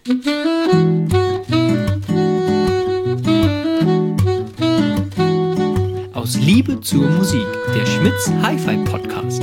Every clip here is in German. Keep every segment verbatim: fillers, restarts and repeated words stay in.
Aus Liebe zur Musik, der Schmitz Hi-Fi Podcast.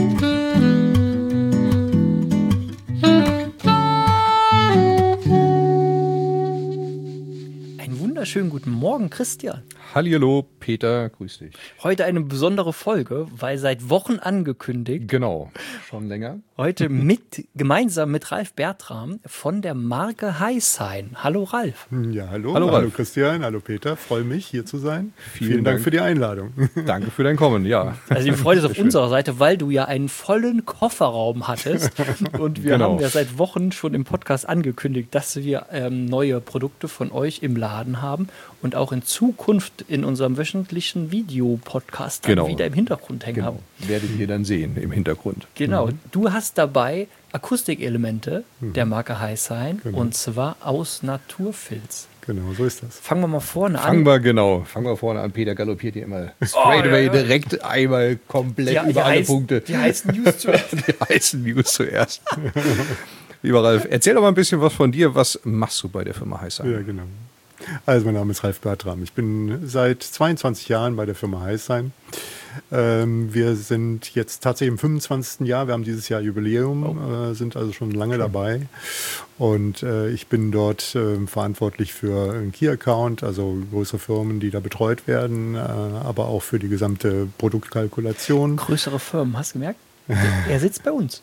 Schönen guten Morgen, Christian. Hallihallo, Peter, grüß dich. Heute eine besondere Folge, weil seit Wochen angekündigt. Genau, schon länger. Heute mit, gemeinsam mit Ralf Bertram von der Marke Hi-Sign. Hallo Ralf. Ja, hallo. Hallo, hallo Ralf. Christian, hallo Peter. Freue mich, hier zu sein. Vielen, Vielen Dank Dank für die Einladung. Danke für dein Kommen, ja. Also die Freude ist auf unserer Seite, weil du ja einen vollen Kofferraum hattest. Und wir Genau. haben ja seit Wochen schon im Podcast angekündigt, dass wir ähm, neue Produkte von euch im Laden haben und auch in Zukunft in unserem wöchentlichen Videopodcast Genau. wieder im Hintergrund hängen haben. Genau, werdet ihr dann sehen im Hintergrund. Genau, Mhm. du hast dabei Akustikelemente der Marke Hi-Sign Genau. und zwar aus Naturfilz. Genau, so ist das. Fangen wir mal vorne Fangen an. wir, genau, fangen wir vorne an. Peter galoppiert hier immer straight away, ja, ja. direkt einmal komplett Die- die über alle heiß- Punkte. die heißen News zuerst. Die heißen News zuerst. Lieber Ralf, erzähl doch mal ein bisschen was von dir. Was machst du bei der Firma Hi-Sign? Ja, genau. Also mein Name ist Ralf Bertram. Ich bin seit zweiundzwanzig Jahren bei der Firma Hi-Sign. Ähm, wir sind jetzt tatsächlich im fünfundzwanzigsten Jahr. Wir haben dieses Jahr Jubiläum, Oh. äh, sind also schon lange dabei. Und äh, ich bin dort äh, verantwortlich für einen Key-Account, also größere Firmen, die da betreut werden, äh, aber auch für die gesamte Produktkalkulation. Größere Firmen, hast du gemerkt? Er sitzt bei uns.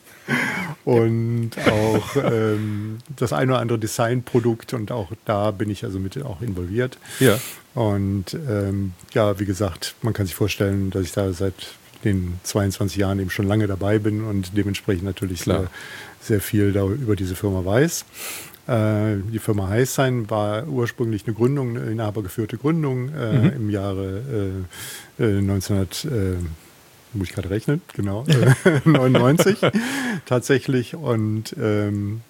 Und auch ähm, das ein oder andere Designprodukt, und auch da bin ich also mit auch involviert. Ja. Und ähm, ja, wie gesagt, man kann sich vorstellen, dass ich da seit den zweiundzwanzig Jahren eben schon lange dabei bin und dementsprechend natürlich Klar. sehr, sehr viel da über diese Firma weiß. Äh, die Firma Hi-Sign war ursprünglich eine Gründung, eine inhabergeführte Gründung äh, Mhm. im Jahre äh, äh, neunzehnhundert. Äh, muss ich gerade rechnen, genau, äh, neunundneunzig tatsächlich. Und ähm,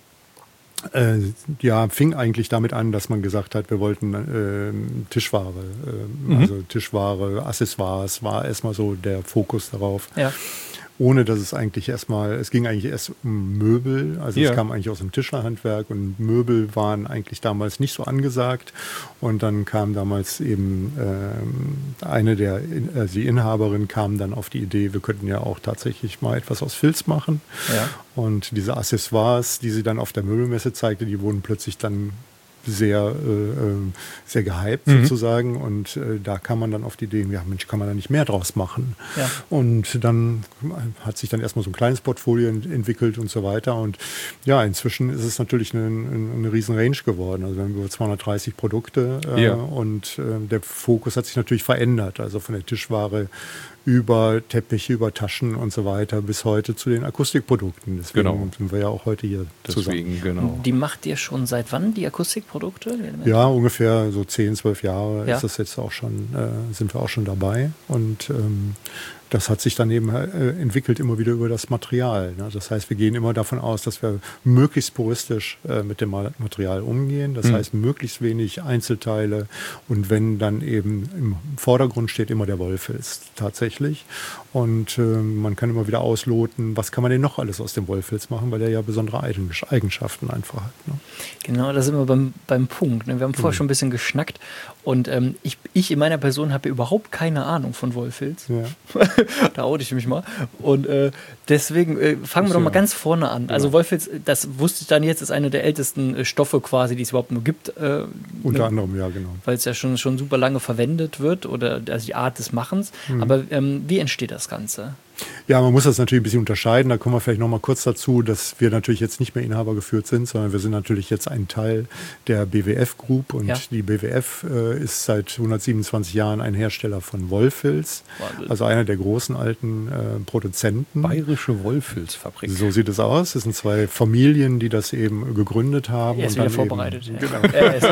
äh, ja, fing eigentlich damit an, dass man gesagt hat, wir wollten ähm, Tischware, äh, Mhm. also Tischware, Accessoires, war erstmal so der Fokus darauf. Ja. Ohne dass es eigentlich erstmal, es ging eigentlich erst um Möbel, also Ja. es kam eigentlich aus dem Tischlerhandwerk und Möbel waren eigentlich damals nicht so angesagt. Und dann kam damals eben ähm, eine der, also die Inhaberin kam dann auf die Idee, wir könnten ja auch tatsächlich mal etwas aus Filz machen. Ja. Und diese Accessoires, die sie dann auf der Möbelmesse zeigte, die wurden plötzlich dann sehr, äh, äh, sehr gehypt Mhm. sozusagen. Und äh, da kam man dann auf die Idee, ja Mensch, kann man da nicht mehr draus machen? Ja. Und dann hat sich dann erstmal so ein kleines Portfolio ent entwickelt und so weiter. Und ja, inzwischen ist es natürlich eine, eine, eine riesen Range geworden. Also wir haben über zweihundertdreißig Produkte äh, Ja. und äh, der Fokus hat sich natürlich verändert. Also von der Tischware über Teppiche, über Taschen und so weiter bis heute zu den Akustikprodukten. Deswegen Genau. sind wir ja auch heute hier zusammen. Deswegen, genau. Die macht ihr schon seit wann, die Akustikprodukte? Die Elemente? Ja, ungefähr so zehn, zwölf Jahre Ja. ist das jetzt auch schon, äh, sind wir auch schon dabei. Und ähm, das hat sich dann eben äh, entwickelt immer wieder über das Material. Ne? Das heißt, wir gehen immer davon aus, dass wir möglichst puristisch äh, mit dem Ma- Material umgehen. Das Mhm. heißt, möglichst wenig Einzelteile. Und wenn dann eben im Vordergrund steht immer der Wollfilz tatsächlich. Und äh, man kann immer wieder ausloten, was kann man denn noch alles aus dem Wollfilz machen, weil der ja besondere Eigen- Eigenschaften einfach hat. Ne? Genau, da sind wir beim, beim Punkt. Ne? Wir haben vorher Mhm. schon ein bisschen geschnackt und ähm, ich, ich in meiner Person habe überhaupt keine Ahnung von Wollfilz. Ja. Da oute ich mich mal. Und äh, deswegen äh, fangen wir doch mal Ja. ganz vorne an. Also Wollfilz, das wusste ich dann jetzt, ist eine der ältesten äh, Stoffe quasi, die es überhaupt nur gibt. Äh, Unter ne? anderem, ja, genau. Weil es ja schon, schon super lange verwendet wird oder also die Art des Machens. Mhm. Aber ähm, wie entsteht das Ganze? Ja, man muss das natürlich ein bisschen unterscheiden. Da kommen wir vielleicht noch mal kurz dazu, dass wir natürlich jetzt nicht mehr Inhaber geführt sind, sondern wir sind natürlich jetzt ein Teil der B W F Group. Und Ja. die B W F äh, ist seit hundertsiebenundzwanzig Jahren ein Hersteller von Wollfilz. Wahnsinn. Also einer der großen alten äh, Produzenten. Bayerische Wollfilzfabrik. So sieht es aus. Es sind zwei Familien, die das eben gegründet haben. Er ist und wieder dann vorbereitet. Eben, ja. genau. Er ist,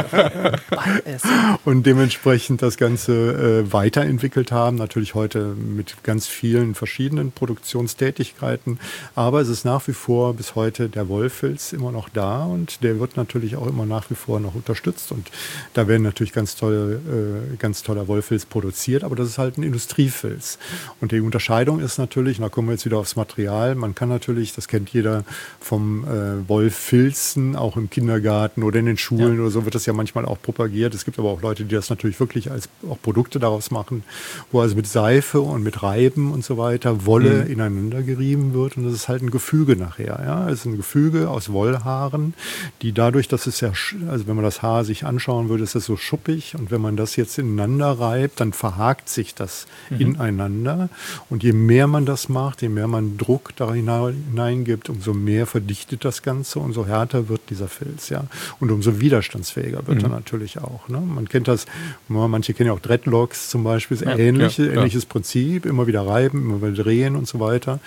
er ist, Und dementsprechend das Ganze äh, weiterentwickelt haben. Natürlich heute mit ganz vielen verschiedenen verschiedenen Produktionstätigkeiten. Aber es ist nach wie vor bis heute der Wollfilz immer noch da und der wird natürlich auch immer nach wie vor noch unterstützt. Und da werden natürlich ganz tolle, äh, ganz toller Wollfilz produziert, aber das ist halt ein Industriefilz. Und die Unterscheidung ist natürlich, und da kommen wir jetzt wieder aufs Material, man kann natürlich, das kennt jeder vom äh, Wollfilzen, auch im Kindergarten oder in den Schulen ja. oder so wird das ja manchmal auch propagiert. Es gibt aber auch Leute, die das natürlich wirklich als auch Produkte daraus machen, wo also mit Seife und mit Reiben und so weiter Wolle mhm. ineinander gerieben wird und das ist halt ein Gefüge nachher. Ja? Es ist ein Gefüge aus Wollhaaren, die dadurch, dass es ja, also wenn man das Haar sich anschauen würde, ist das so schuppig und wenn man das jetzt ineinander reibt, dann verhakt sich das mhm. ineinander und je mehr man das macht, je mehr man Druck da hineingibt, umso mehr verdichtet das Ganze, umso härter wird dieser Filz, ja, und umso widerstandsfähiger wird mhm. er natürlich auch. Ne? Man kennt das, manche kennen ja auch Dreadlocks zum Beispiel, ist ja, ähnliche, ja, ähnliches ja. Prinzip, immer wieder reiben, immer wieder drehen und so weiter.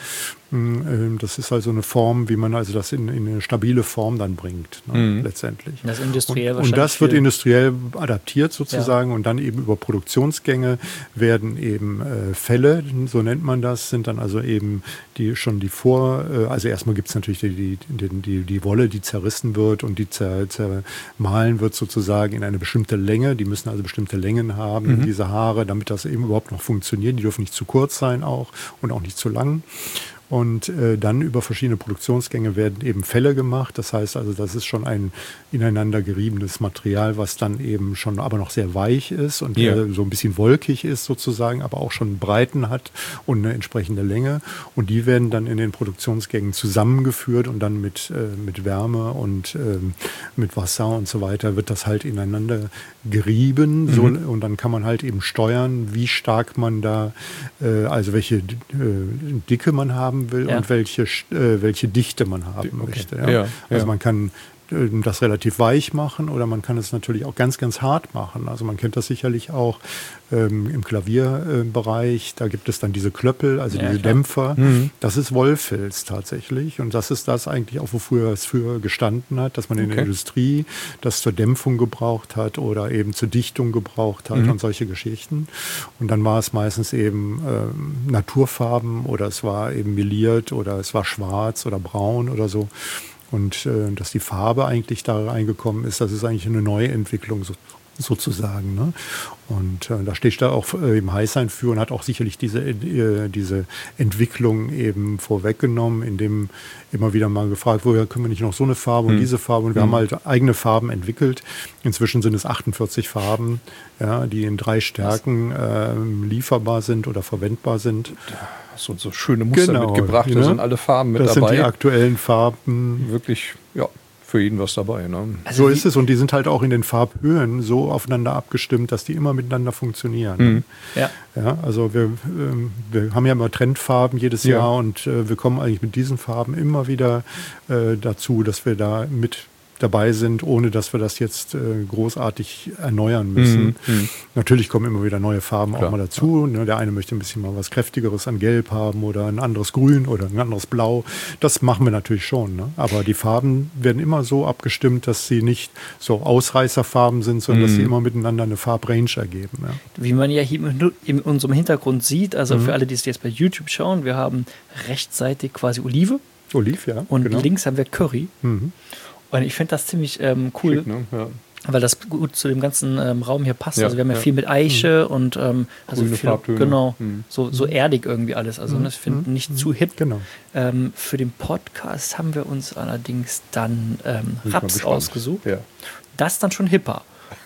Das ist also eine Form, wie man also das in, in eine stabile Form dann bringt, ne, mhm. letztendlich. Das industriell und, und das wird industriell adaptiert sozusagen ja. und dann eben über Produktionsgänge werden eben äh, Fälle, so nennt man das, sind dann also eben die schon die vor, äh, also erstmal gibt es natürlich die, die, die, die Wolle, die zerrissen wird und die zer, zermahlen wird sozusagen in eine bestimmte Länge, die müssen also bestimmte Längen haben, mhm. diese Haare, damit das eben überhaupt noch funktioniert, die dürfen nicht zu kurz sein auch und auch nicht zu lang. Und äh, dann über verschiedene Produktionsgänge werden eben Fälle gemacht. Das heißt also, das ist schon ein ineinander geriebenes Material, was dann eben schon aber noch sehr weich ist und ja. äh, so ein bisschen wolkig ist sozusagen, aber auch schon Breiten hat und eine entsprechende Länge. Und die werden dann in den Produktionsgängen zusammengeführt und dann mit, äh, mit Wärme und äh, mit Wasser und so weiter wird das halt ineinander gerieben. Mhm. So, und dann kann man halt eben steuern, wie stark man da, äh, also welche äh, Dicke man haben will ja. und welche, äh, welche Dichte man haben okay. möchte. Ja? Ja, also ja. man kann äh, das relativ weich machen oder man kann es natürlich auch ganz, ganz hart machen. Also man kennt das sicherlich auch ähm, im Klavierbereich. Äh, da gibt es dann diese Klöppel, also ja, diese klar. Dämpfer. Mhm. Das ist Wollfilz tatsächlich und das ist das eigentlich auch, wofür es früher gestanden hat, dass man in okay. der Industrie das zur Dämpfung gebraucht hat oder eben zur Dichtung gebraucht hat mhm. und solche Geschichten. Und dann war es meistens eben ähm, Naturfarben oder es war eben meliert oder es war schwarz oder braun oder so. Und äh, dass die Farbe eigentlich da reingekommen ist, das ist eigentlich eine Neuentwicklung so, sozusagen. Ne? Und äh, da steht da auch äh, im Heißsein für und hat auch sicherlich diese, äh, diese Entwicklung eben vorweggenommen, indem immer wieder mal gefragt wurde, können wir nicht noch so eine Farbe und mhm. diese Farbe? Und wir mhm. haben halt eigene Farben entwickelt. Inzwischen sind es achtundvierzig Farben, ja, die in drei Stärken äh, lieferbar sind oder verwendbar sind. So, so schöne Muster genau, mitgebracht, da ne? sind alle Farben mit das dabei. Das sind die aktuellen Farben. Wirklich, ja, für jeden was dabei. Ne? Also so ist es und die sind halt auch in den Farbhöhen so aufeinander abgestimmt, dass die immer miteinander funktionieren. Mhm. Ja. Ja, also wir, ähm, wir haben ja immer Trendfarben jedes ja. Jahr und äh, wir kommen eigentlich mit diesen Farben immer wieder äh, dazu, dass wir da mit dabei sind, ohne dass wir das jetzt äh, großartig erneuern müssen. Mhm. Natürlich kommen immer wieder neue Farben Klar. auch mal dazu. Ne? Der eine möchte ein bisschen mal was Kräftigeres an Gelb haben oder ein anderes Grün oder ein anderes Blau. Das machen wir natürlich schon. Ne? Aber die Farben werden immer so abgestimmt, dass sie nicht so Ausreißerfarben sind, sondern mhm. dass sie immer miteinander eine Farbrange ergeben. Ja? Wie man ja hier in unserem Hintergrund sieht, also mhm. für alle, die es jetzt bei YouTube schauen, wir haben rechtsseitig quasi Olive. Olive, ja. Und genau. links haben wir Curry. Mhm. Und ich finde das ziemlich ähm, cool, Schick, ne? ja. weil das gut zu dem ganzen ähm, Raum hier passt. Ja, also wir haben ja, ja. viel mit Eiche mhm. und ähm, also grüne viel, Farbtöne. Genau, mhm. so, so erdig irgendwie alles. Also mhm. ich finde mhm. nicht zu hip. Genau. Ähm, für den Podcast haben wir uns allerdings dann ähm, Raps ausgesucht. Ja. Das ist dann schon hipper.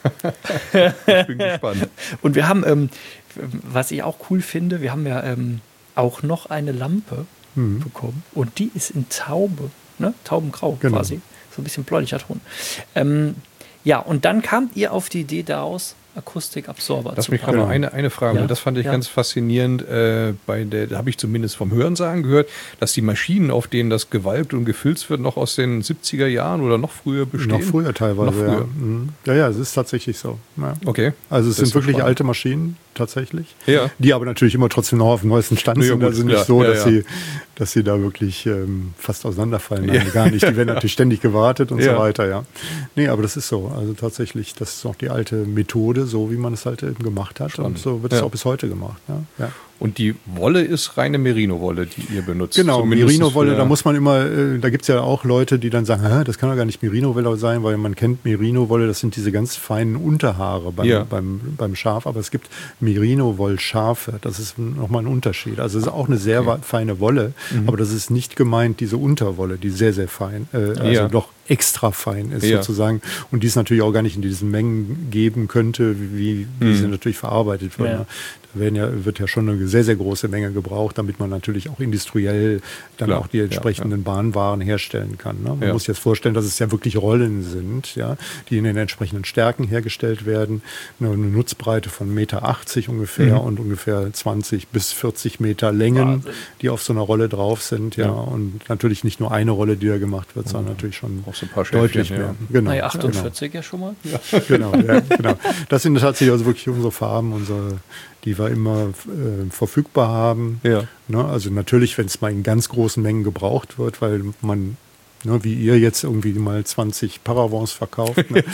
Ich bin gespannt. Und wir haben, ähm, was ich auch cool finde, wir haben ja ähm, auch noch eine Lampe mhm. bekommen und die ist in Taube, ne? Taubengrau genau. quasi. So ein bisschen bläulicher Ton. Ähm, ja, und dann kamt ihr auf die Idee daraus, Akustikabsorber Lass zu mich gerade bauen. noch eine, eine Frage, Ja, das fand ich ja. ganz faszinierend. Äh, bei der, da habe ich zumindest vom Hörensagen gehört, dass die Maschinen, auf denen das gewalbt und gefilzt wird, noch aus den siebziger Jahren oder noch früher bestehen. Noch früher teilweise, Noch früher. Ja. Mhm. ja. Ja, es ist tatsächlich so. Ja. Okay. Also es Das sind ist wirklich spannend. alte Maschinen, tatsächlich. Ja. Die aber natürlich immer trotzdem noch auf dem neuesten Stand Ja, sind. gut, Also klar. nicht so, Ja, dass, ja. Sie, dass sie da wirklich ähm, fast auseinanderfallen. Nein, Ja. gar nicht. Die werden natürlich ständig gewartet und Ja. so weiter, ja. Nee, aber das ist so. Also tatsächlich, das ist noch die alte Methode, so wie man es halt eben gemacht hat. Spannend. Und so wird Ja. es auch bis heute gemacht. Ja. Ja. Und die Wolle ist reine Merino-Wolle, die ihr benutzt. Genau, Merino-Wolle, da muss man immer, äh, da gibt es ja auch Leute, die dann sagen, hä, das kann doch gar nicht Merino-Wolle sein, weil man kennt Merino-Wolle, das sind diese ganz feinen Unterhaare beim, ja. beim, beim Schaf, aber es gibt Merino-Wollschafe, das ist nochmal ein Unterschied. Also es ist auch eine sehr okay. feine Wolle, mhm. aber das ist nicht gemeint, diese Unterwolle, die sehr, sehr fein, äh, also ja. doch extra fein ist ja. sozusagen und die es natürlich auch gar nicht in diesen Mengen geben könnte, wie, wie mhm. sie natürlich verarbeitet wird. Ja. Da werden ja, wird ja schon eine sehr, sehr große Menge gebraucht, damit man natürlich auch industriell dann Klar. auch die entsprechenden ja, ja. Bahnwaren herstellen kann. Ne? Man ja. muss sich jetzt vorstellen, dass es ja wirklich Rollen sind, ja, die in den entsprechenden Stärken hergestellt werden. Eine Nutzbreite von eins Komma achtzig Meter ungefähr mhm. und ungefähr zwanzig bis vierzig Meter Längen, Wahnsinn. Die auf so einer Rolle drauf sind. Ja. ja. Und natürlich nicht nur eine Rolle, die da gemacht wird, mhm. sondern natürlich schon auch so ein paar deutlich Schäfchen, mehr. Ja. Genau. Naja, achtundvierzig genau. ja schon mal. Ja. genau, ja, genau. Das sind tatsächlich also wirklich unsere Farben, unsere, die wir immer äh, verfügbar haben. Ja. Ne, also natürlich, wenn es mal in ganz großen Mengen gebraucht wird, weil man, ne, wie ihr jetzt irgendwie mal zwanzig Paravents verkauft, ne,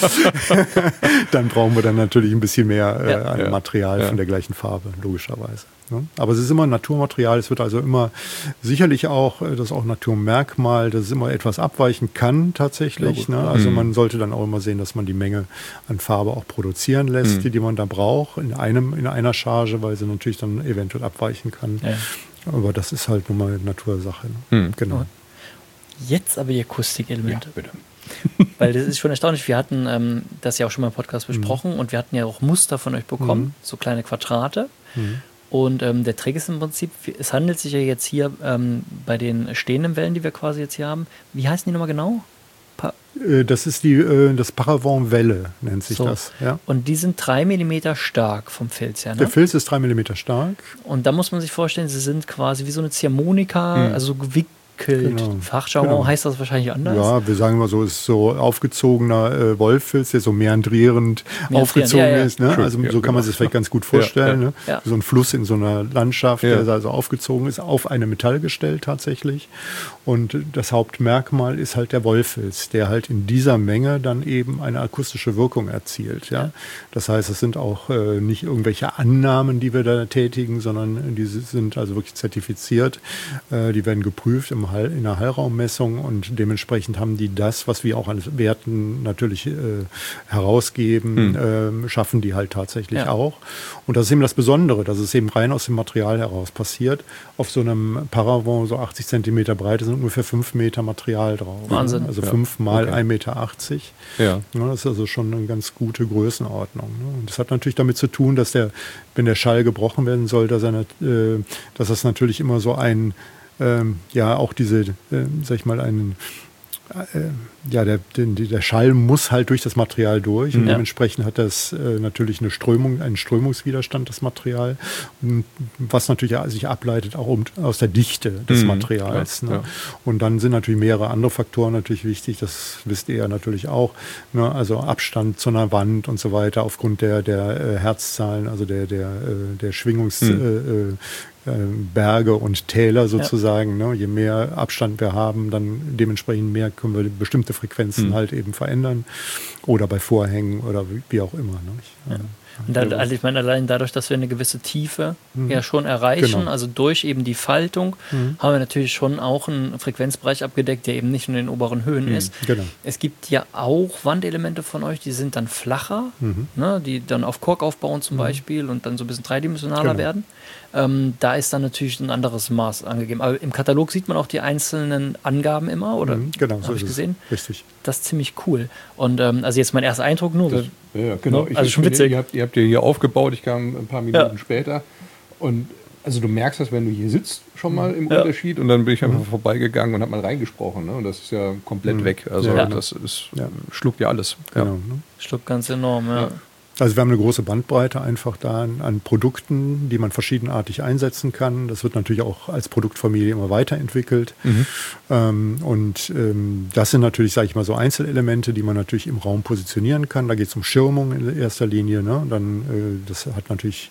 dann brauchen wir dann natürlich ein bisschen mehr äh, ja. an ja. Material ja. von der gleichen Farbe, logischerweise. Ne? Aber es ist immer Naturmaterial, es wird also immer sicherlich auch, das ist auch Naturmerkmal, dass es immer etwas abweichen kann tatsächlich. Ja, ne? Also mhm. man sollte dann auch immer sehen, dass man die Menge an Farbe auch produzieren lässt, mhm. die, die man da braucht, in einem, in einer Charge, weil sie natürlich dann eventuell abweichen kann. Ja. Aber das ist halt nun mal Natursache. Ne? Mhm. Genau. Jetzt aber die Akustikelemente. Ja, bitte. Weil das ist schon erstaunlich. Wir hatten ähm, das ja auch schon mal im Podcast besprochen mhm. und wir hatten ja auch Muster von euch bekommen, mhm. so kleine Quadrate. Mhm. Und ähm, der Trick ist im Prinzip, es handelt sich ja jetzt hier ähm, bei den stehenden Wellen, die wir quasi jetzt hier haben. Wie heißen die nochmal genau? Pa- das ist die, äh, das Paravent-Welle, nennt sich so. das. Ja. Und die sind drei Millimeter stark vom Filz her, ne? Der Filz ist drei Millimeter stark. Und da muss man sich vorstellen, sie sind quasi wie so eine Ziehharmonika, mhm. also gewickelt. Genau. Fachjargon genau. heißt das wahrscheinlich anders. Ja, wir sagen mal so, es ist so aufgezogener äh, Wollfilz, der so meandrierend Meandrieren, aufgezogen ja, ja. ist. Ne? Also so kann man sich das vielleicht ganz gut vorstellen. Ja, ja. Ne? So ein Fluss in so einer Landschaft, ja. der also aufgezogen ist, auf einem Metallgestell tatsächlich. Und das Hauptmerkmal ist halt der Wollfilz, der halt in dieser Menge dann eben eine akustische Wirkung erzielt. Ja? Das heißt, es sind auch äh, nicht irgendwelche Annahmen, die wir da tätigen, sondern die sind also wirklich zertifiziert. Äh, die werden geprüft im Hall, in der Hallraummessung und dementsprechend haben die das, was wir auch an Werten natürlich äh, herausgeben, hm. äh, schaffen die halt tatsächlich ja. auch. Und das ist eben das Besondere, dass es eben rein aus dem Material heraus passiert. Auf so einem Paravent, so achtzig Zentimeter Breite, sind ungefähr fünf Meter Material drauf. Wahnsinn. Ne? Also ja. fünf mal okay. ein Meter achtzig. Ja. Ja, das ist also schon eine ganz gute Größenordnung. Ne? Und das hat natürlich damit zu tun, dass der, wenn der Schall gebrochen werden soll, dass, er, äh, dass das natürlich immer so ein Ähm, ja, auch diese, äh, sag ich mal, einen, äh, ja, der, den, der Schall muss halt durch das Material durch und ja. dementsprechend hat das äh, natürlich eine Strömung, einen Strömungswiderstand, das Material, was natürlich sich ableitet auch um, aus der Dichte des mhm. Materials. Ja, ne? ja. Und dann sind natürlich mehrere andere Faktoren natürlich wichtig, das wisst ihr ja natürlich auch, ne? Also Abstand zu einer Wand und so weiter aufgrund der, der äh, Herzzahlen, also der, der, äh, der Schwingungs... Mhm. Äh, Berge und Täler sozusagen. Ja. Ne? Je mehr Abstand wir haben, dann dementsprechend mehr können wir bestimmte Frequenzen mhm. halt eben verändern. Oder bei Vorhängen oder wie, wie auch immer. Ne? Ja. Und da, also ich meine, allein dadurch, dass wir eine gewisse Tiefe mhm. ja schon erreichen, genau. also durch eben die Faltung, mhm. haben wir natürlich schon auch einen Frequenzbereich abgedeckt, der eben nicht in den oberen Höhen mhm. ist. Genau. Es gibt ja auch Wandelemente von euch, die sind dann flacher, mhm. ne, die dann auf Kork aufbauen zum mhm. Beispiel und dann so ein bisschen dreidimensionaler genau. werden. Ähm, da ist dann natürlich ein anderes Maß angegeben. Aber im Katalog sieht man auch die einzelnen Angaben immer, oder? Mhm, genau, so habe ich ist gesehen. Es. Richtig. Das ist ziemlich cool. Und ähm, also jetzt mein erster Eindruck nur. Das, ja, genau. Also ich, schon ich witzig. Finde, ihr, habt, ihr habt ja hier aufgebaut, ich kam ein paar Minuten ja. später. Und also du merkst das, wenn du hier sitzt, schon mal im ja. Unterschied. Und dann bin ich einfach mhm. vorbeigegangen und habe mal reingesprochen. Ne? Und das ist ja komplett mhm. weg. Also ja. das ist, ja. schluckt ja alles. Genau. Ja. Ne? Schluckt ganz enorm, ja. ja. Also wir haben eine große Bandbreite einfach da an, an Produkten, die man verschiedenartig einsetzen kann. Das wird natürlich auch als Produktfamilie immer weiterentwickelt. Mhm. Ähm, und ähm, das sind natürlich, sage ich mal, so Einzelelemente, die man natürlich im Raum positionieren kann. Da geht es um Schirmung in erster Linie. Ne? Und dann, äh, das hat natürlich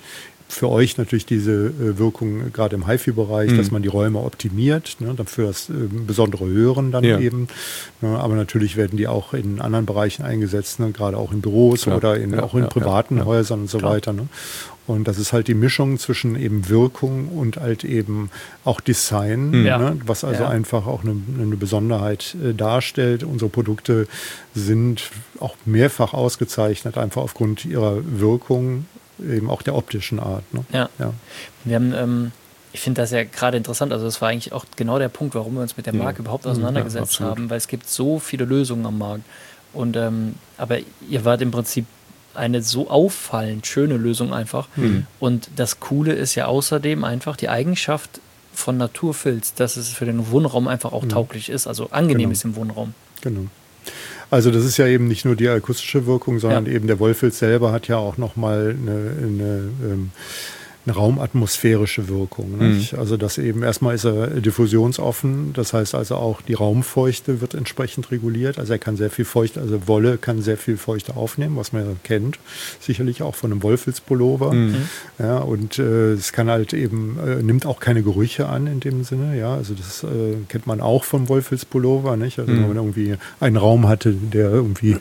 für euch natürlich diese äh, Wirkung gerade im HiFi-Bereich, mhm. dass man die Räume optimiert, ne, dafür das äh, besondere Hören dann ja. eben. Ne, aber natürlich werden die auch in anderen Bereichen eingesetzt, ne, gerade auch in Büros ja. oder in, ja, auch in ja, privaten ja, Häusern und so Klar. weiter. Ne. Und das ist halt die Mischung zwischen eben Wirkung und halt eben auch Design, ja. ne, was also ja. einfach auch eine, eine Besonderheit äh, darstellt. Unsere Produkte sind auch mehrfach ausgezeichnet, einfach aufgrund ihrer Wirkung, eben auch der optischen Art. Ne? Ja. ja. Wir haben, ähm, ich finde das ja gerade interessant, also das war eigentlich auch genau der Punkt, warum wir uns mit der Marke ja. überhaupt auseinandergesetzt ja, haben, weil es gibt so viele Lösungen am Markt. Und ähm, aber ihr wart im Prinzip eine so auffallend schöne Lösung einfach. Mhm. Und das Coole ist ja außerdem einfach die Eigenschaft von Naturfilz, dass es für den Wohnraum einfach auch mhm. tauglich ist, also angenehm genau. ist im Wohnraum. Genau. Also das ist ja eben nicht nur die akustische Wirkung, sondern ja. eben der Wollfilz selber hat ja auch nochmal eine, eine, ähm, eine raumatmosphärische Wirkung. Mhm. Also das eben, erstmal ist er diffusionsoffen, das heißt also auch die Raumfeuchte wird entsprechend reguliert. Also er kann sehr viel Feuchte, also Wolle kann sehr viel Feuchte aufnehmen, was man ja kennt, sicherlich auch von einem Wollfilzpullover. Mhm. Ja, und äh, es kann halt eben, äh, nimmt auch keine Gerüche an in dem Sinne, ja, also das äh, kennt man auch vom Wollfilzpullover, nicht? Also mhm. wenn man irgendwie einen Raum hatte, der irgendwie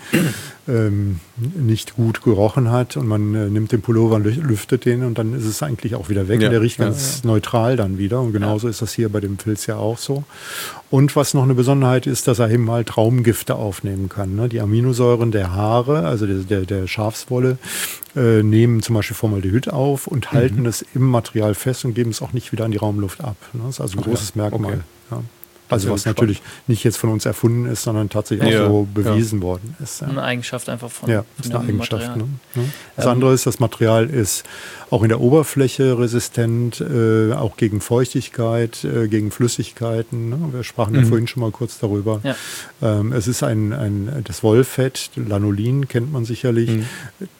ähm, nicht gut gerochen hat und man äh, nimmt den Pullover und lüftet den und dann ist es eigentlich auch wieder weg. Ja. Und der riecht ganz ja. neutral dann wieder. Und genauso ja. ist das hier bei dem Filz ja auch so. Und was noch eine Besonderheit ist, dass er eben halt Raumgifte aufnehmen kann. Ne? Die Aminosäuren der Haare, also der, der, der Schafswolle, äh, nehmen zum Beispiel Formaldehyd auf und halten mhm. es im Material fest und geben es auch nicht wieder an die Raumluft ab. Ne? Das ist also ein okay. großes Merkmal. Okay. Ja. Also was natürlich spannend. Nicht jetzt von uns erfunden ist, sondern tatsächlich ja, auch so bewiesen ja. worden ist. Ja. Eine Eigenschaft einfach von, ja, von ist eine Eigenschaft. Ne? Das ähm, andere ist, das Material ist auch in der Oberfläche resistent, äh, auch gegen Feuchtigkeit, äh, gegen Flüssigkeiten. Ne? Wir sprachen mhm. ja vorhin schon mal kurz darüber. Ja. Ähm, es ist ein, ein das Wollfett, Lanolin kennt man sicherlich. Mhm.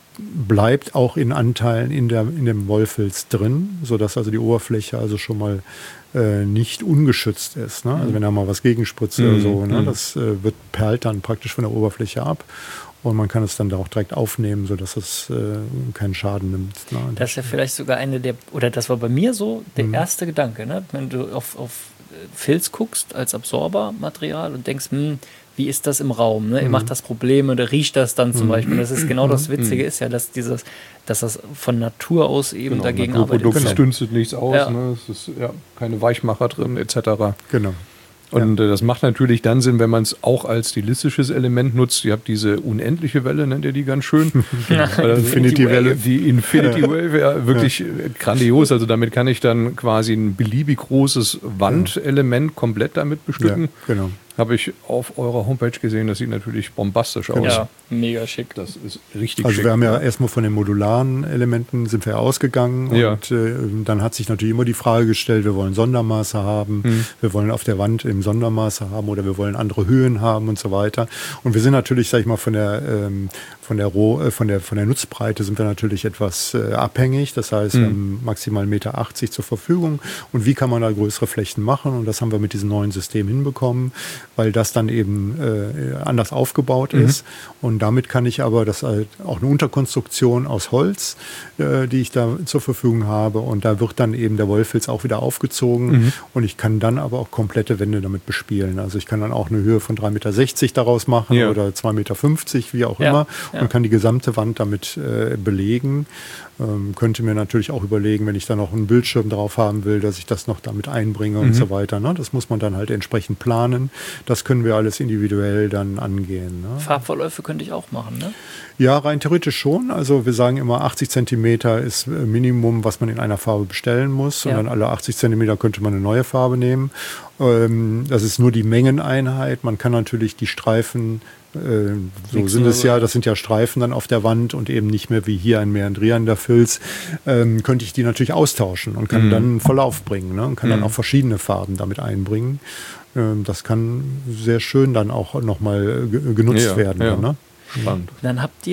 Bleibt auch in Anteilen in, der, in dem Wollfilz drin, sodass also die Oberfläche also schon mal äh, nicht ungeschützt ist. Ne? Also wenn da mal was gegenspritzt mhm. oder so, ne? das äh, wird perlt dann praktisch von der Oberfläche ab und man kann es dann da auch direkt aufnehmen, sodass es äh, keinen Schaden nimmt. Ne? Das ist ja vielleicht sogar eine der, oder das war bei mir so der mhm. erste Gedanke, ne? Wenn du auf, auf Filz guckst als Absorbermaterial und denkst, hm, wie ist das im Raum? Ne? Mhm. Macht das Probleme oder riecht das dann zum mhm. Beispiel? Das ist genau das Witzige, ist ja, dass dieses, dass das von Natur aus eben genau, dagegen arbeitet. Produkt, es dünstet nichts aus, ja. ne? Es ist ja keine Weichmacher drin, et cetera. Genau. Und ja. äh, das macht natürlich dann Sinn, wenn man es auch als stilistisches Element nutzt. Ihr habt diese unendliche Welle, nennt ihr die ganz schön. Infinity-Welle. Die Infinity Wave, ja, wirklich ja. grandios. Also damit kann ich dann quasi ein beliebig großes Wandelement komplett damit bestücken. Ja, genau. Habe ich auf eurer Homepage gesehen, das sieht natürlich bombastisch aus. Ja, mega schick. Das ist richtig also schick. Also wir haben ja erstmal von den modularen Elementen sind wir ausgegangen ja. und äh, dann hat sich natürlich immer die Frage gestellt, wir wollen Sondermaße haben, mhm. wir wollen auf der Wand im Sondermaße haben oder wir wollen andere Höhen haben und so weiter. Und wir sind natürlich, sag ich mal, von der ähm, von der Roh, äh, von der von der Nutzbreite sind wir natürlich etwas äh, abhängig. Das heißt, mhm. wir haben maximal eins Komma achtzig Meter zur Verfügung. Und wie kann man da größere Flächen machen? Und das haben wir mit diesem neuen System hinbekommen, weil das dann eben äh, anders aufgebaut mhm. ist. Und damit kann ich aber, das halt auch eine Unterkonstruktion aus Holz, äh, die ich da zur Verfügung habe. Und da wird dann eben der Wollfilz auch wieder aufgezogen. Mhm. Und ich kann dann aber auch komplette Wände damit bespielen. Also ich kann dann auch eine Höhe von drei Komma sechzig Meter daraus machen ja. oder zwei Komma fünfzig Meter, wie auch ja. immer. Ja. Und kann die gesamte Wand damit äh, belegen. Ähm, könnte mir natürlich auch überlegen, wenn ich da noch einen Bildschirm drauf haben will, dass ich das noch damit einbringe mhm. und so weiter. Ne? Das muss man dann halt entsprechend planen. Das können wir alles individuell dann angehen. Ne? Farbverläufe könnte ich auch machen, ne? Ja, rein theoretisch schon. Also wir sagen immer, achtzig Zentimeter ist Minimum, was man in einer Farbe bestellen muss. Ja. Und dann alle achtzig Zentimeter könnte man eine neue Farbe nehmen. Ähm, das ist nur die Mengeneinheit. Man kann natürlich die Streifen, äh, so sind es ja, das sind ja Streifen dann auf der Wand und eben nicht mehr wie hier ein meandrierender Filz, ähm, könnte ich die natürlich austauschen und kann mhm. dann einen Verlauf bringen, ne? Und kann mhm. dann auch verschiedene Farben damit einbringen. Ähm, das kann sehr schön dann auch nochmal ge- genutzt ja, werden. Ja. Ne? Spannend. Dann habt ihr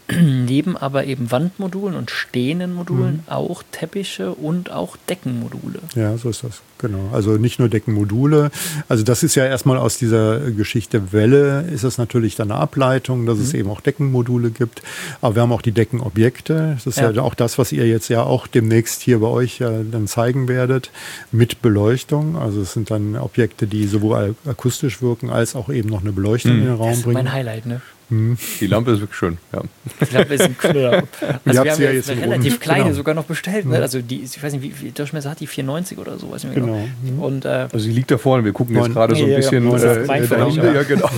neben aber eben Wandmodulen und stehenden Modulen mhm. auch Teppiche und auch Deckenmodule. Ja, so ist das. Genau. Also nicht nur Deckenmodule. Also das ist ja erstmal aus dieser Geschichte Welle ist es natürlich dann eine Ableitung, dass mhm. es eben auch Deckenmodule gibt. Aber wir haben auch die Deckenobjekte. Das ist ja. ja auch das, was ihr jetzt ja auch demnächst hier bei euch ja dann zeigen werdet mit Beleuchtung. Also es sind dann Objekte, die sowohl akustisch wirken als auch eben noch eine Beleuchtung mhm. in den Raum das ist bringen. Mein Highlight, ne? Die Lampe ist wirklich schön, ja. Die Lampe ist ein Knüller. Also wir haben ja jetzt eine relativ unten. kleine Genau. sogar noch bestellt. Ne? Also die, ich weiß nicht, wie viel Durchmesser hat die? vierhundertneunzig oder so, weiß ich nicht genau. genau. Und, äh, also sie liegt da vorne, wir gucken jetzt gerade so ein ja, bisschen. Ja, äh, äh, äh, Lampe, ja, genau.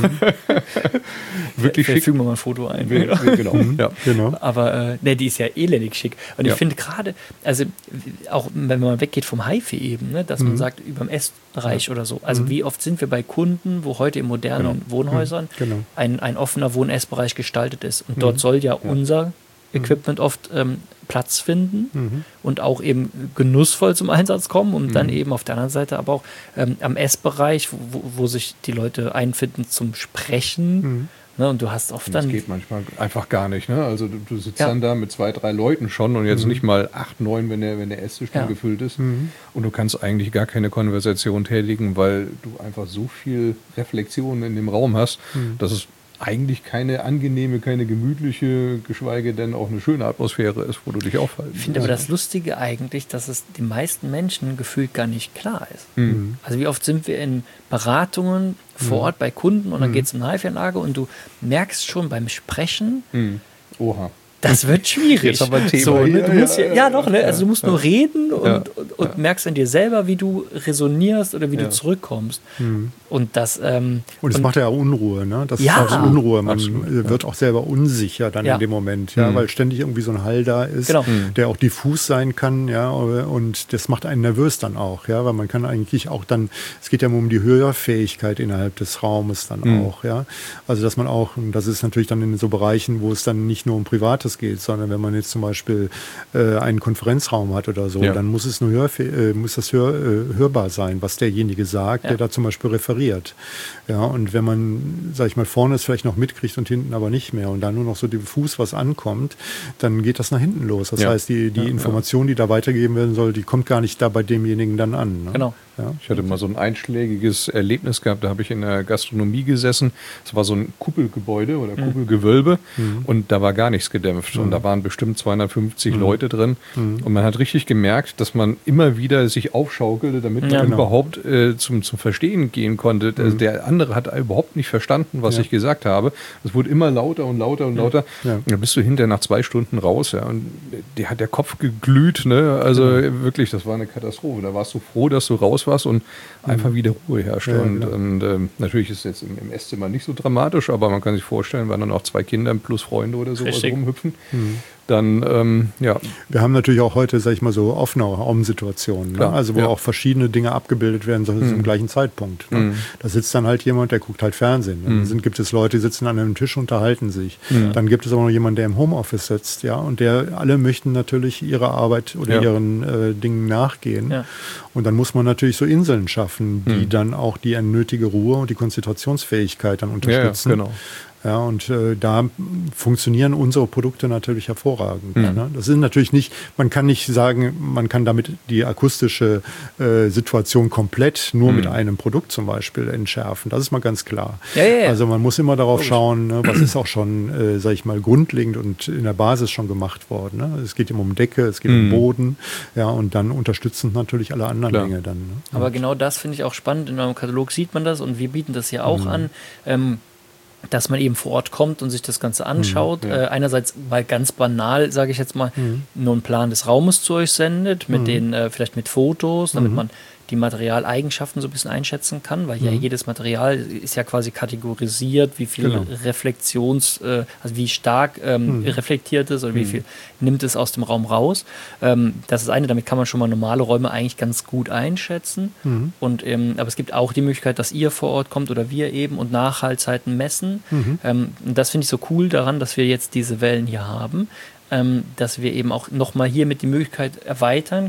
Wirklich schick. schick. Fügen wir mal ein Foto ein. Genau, genau. Ja. genau. Aber äh, ne, die ist ja elendig schick. Und Ja. ich finde gerade, also auch wenn man weggeht vom HiFi eben, ne, dass Mhm. man sagt, über dem Essbereich Ja. oder so. Also Mhm. wie oft sind wir bei Kunden, wo heute in modernen Genau. Wohnhäusern Genau. ein, ein offener Wohn-Essbereich gestaltet ist. Und Mhm. dort soll ja, Ja. unser Equipment oft ähm, Platz finden Mhm. und auch eben genussvoll zum Einsatz kommen und Mhm. dann eben auf der anderen Seite aber auch ähm, am Essbereich, wo, wo sich die Leute einfinden zum Sprechen. Mhm. Ne, und du hast oft Das dann... geht manchmal einfach gar nicht. Ne? Also du, du sitzt Ja. dann da mit zwei, drei Leuten schon und jetzt Mhm. nicht mal acht, neun, wenn der, wenn der Esstisch Ja. dann gefüllt ist. Mhm. Und du kannst eigentlich gar keine Konversation tätigen, weil du einfach so viel Reflexion in dem Raum hast, Mhm. dass es eigentlich keine angenehme, keine gemütliche, geschweige denn auch eine schöne Atmosphäre ist, wo du dich aufhalten Ich finde aber kannst. das Lustige eigentlich, dass es den meisten Menschen gefühlt gar nicht klar ist. Mhm. Also wie oft sind wir in Beratungen vor Ort bei Kunden und dann Mhm. geht es um eine HiFi-Anlage und du merkst schon beim Sprechen, Mhm. Oha. das wird schwierig. Jetzt haben wir ein Thema so, ne? hier. du musst ja, Ja, ja, ja, doch, ne? Also du musst ja. nur reden und, Ja. und, und Ja. merkst an dir selber, wie du resonierst oder wie Ja. du zurückkommst. Mhm. Und das ähm, Und es macht ja Unruhe, ne? Das Ja. ist halt Unruhe. Man Absolut, äh, wird auch selber unsicher dann Ja. in dem Moment, ja, Mhm. weil ständig irgendwie so ein Hall da ist, Genau. Mhm. der auch diffus sein kann, ja, und das macht einen nervös dann auch, ja, weil man kann eigentlich auch dann, es geht ja um die Hörfähigkeit innerhalb des Raumes dann Mhm. auch, ja. Also dass man auch, und das ist natürlich dann in so Bereichen, wo es dann nicht nur um Privates geht, sondern wenn man jetzt zum Beispiel äh, einen Konferenzraum hat oder so, Ja. dann muss es nur hörfäh- äh, muss das hör, äh, hörbar sein, was derjenige sagt, Ja. der da zum Beispiel referiert. Ja, und wenn man, sag ich mal, vorne es vielleicht noch mitkriegt und hinten aber nicht mehr und da nur noch so diffus was ankommt, dann geht das nach hinten los. Das Ja. heißt, die, die Ja, Information, die da weitergegeben werden soll, die kommt gar nicht da bei demjenigen dann an. Ne? Genau. Ja. Ich hatte mal so ein einschlägiges Erlebnis gehabt, da habe ich in der Gastronomie gesessen. Es war so ein Kuppelgebäude oder Kuppelgewölbe und da war gar nichts gedämpft. Und da waren bestimmt zweihundertfünfzig Leute drin. Und man hat richtig gemerkt, dass man immer wieder sich aufschaukelte, damit man Ja. Genau. überhaupt äh, zum, zum Verstehen gehen konnte. Also der andere hat überhaupt nicht verstanden, was Ja. ich gesagt habe. Es wurde immer lauter und lauter und lauter. Ja. Und dann bist du hinterher nach zwei Stunden raus. Ja, und der hat der Kopf geglüht. Ne? Also wirklich, das war eine Katastrophe. Da warst du froh, dass du raus warst und einfach wieder Ruhe herrscht. Ja, und genau. und ähm, natürlich ist es jetzt im, im Esszimmer nicht so dramatisch, aber man kann sich vorstellen, wenn dann auch zwei Kinder plus Freunde oder sowas Richtig. rumhüpfen, dann ähm, ja, Wir haben natürlich auch heute, sag ich mal, so offene Raumsituationen, ne? Klar, Also wo ja. auch verschiedene Dinge abgebildet werden sollen zum gleichen Zeitpunkt. Ne? Mhm. Da sitzt dann halt jemand, der guckt halt Fernsehen. Dann sind, gibt es Leute, die sitzen an einem Tisch und unterhalten sich. Dann gibt es aber noch jemanden, der im Homeoffice sitzt, ja, und der alle möchten natürlich ihrer Arbeit oder Ja. ihren äh, Dingen nachgehen. Ja. Und dann muss man natürlich so Inseln schaffen, die dann auch die nötige Ruhe und die Konzentrationsfähigkeit dann ja, ja, unterstützen. genau. Ja, und äh, da funktionieren unsere Produkte natürlich hervorragend. Mhm. Ne? Das sind natürlich nicht, man kann nicht sagen, man kann damit die akustische äh, Situation komplett nur Mhm. mit einem Produkt zum Beispiel entschärfen. Das ist mal ganz klar. Ja, ja, ja. Also man muss immer darauf schauen, ne, was ist auch schon, äh, sag ich mal, grundlegend und in der Basis schon gemacht worden. Ne? Es geht immer um Decke, es geht um Mhm. Boden, ja, und dann unterstützend natürlich alle anderen Klar. Dinge dann. Ne? Aber genau das finde ich auch spannend. In eurem Katalog sieht man das und wir bieten das ja auch an, ähm, dass man eben vor Ort kommt und sich das Ganze anschaut. ja. Äh, einerseits mal ganz banal, sage ich jetzt mal, nur einen Plan des Raumes zu euch sendet, mit den, äh, vielleicht mit Fotos, damit man die Materialeigenschaften so ein bisschen einschätzen kann, weil ja jedes Material ist ja quasi kategorisiert, wie viel Genau. Reflexions, äh, also wie stark ähm, reflektiert ist oder wie viel nimmt es aus dem Raum raus. Ähm, das ist eine, damit kann man schon mal normale Räume eigentlich ganz gut einschätzen. Und, ähm, aber es gibt auch die Möglichkeit, dass ihr vor Ort kommt oder wir eben und Nachhaltzeiten messen. Ähm, und das finde ich so cool daran, dass wir jetzt diese Wellen hier haben, ähm, dass wir eben auch nochmal hier mit die Möglichkeit erweitern,